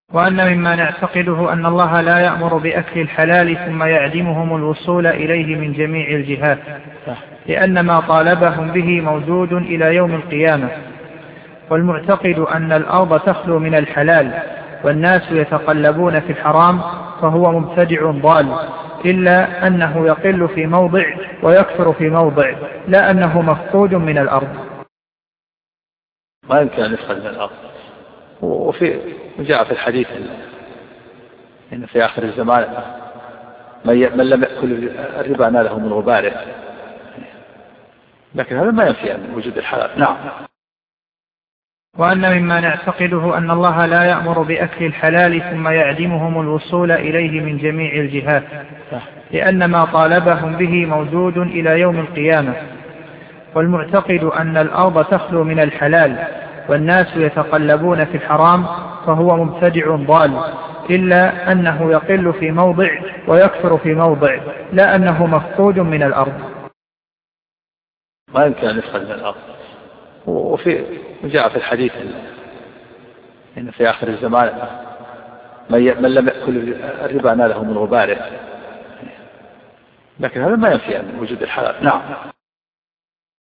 وأن مما نعتقده أن الله لا يأمر بأكل الحلال ثم يعدمهم الوصول إليه من جميع الجهات، لأن ما طالبهم به موجود إلى يوم القيامة. والمعتقد أن الأرض تخلو من الحلال والناس يتقلبون في الحرام فهو مبتدع ضال، إلا أنه يقل في موضع ويكثر في موضع، لا أنه مفقود من الأرض. ما يمكن أن يدخل من الأرض. وجاء في الحديث إن في آخر الزمان من لم يأكل الربا ناله من غباره، لكن هذا ما ينفي عن وجود الحلال. نعم. وأن مما نعتقده أن الله لا يأمر بأكل الحلال ثم يعدمهم الوصول إليه من جميع الجهات، لأن ما طالبهم به موجود إلى يوم القيامة. والمعتقد أن الأرض تخلو من الحلال والناس يتقلبون في الحرام فهو مبتدع ضال، إلا أنه يقل في موضع ويكثر في موضع، لا أنه مفقود من الأرض. ما يمكن أن يدخل من الأرض. وجاء في الحديث إن في آخر الزمان من لم يأكل الربا ناله من غباره، لكن هذا ما ينفي عن وجود الحلال. نعم.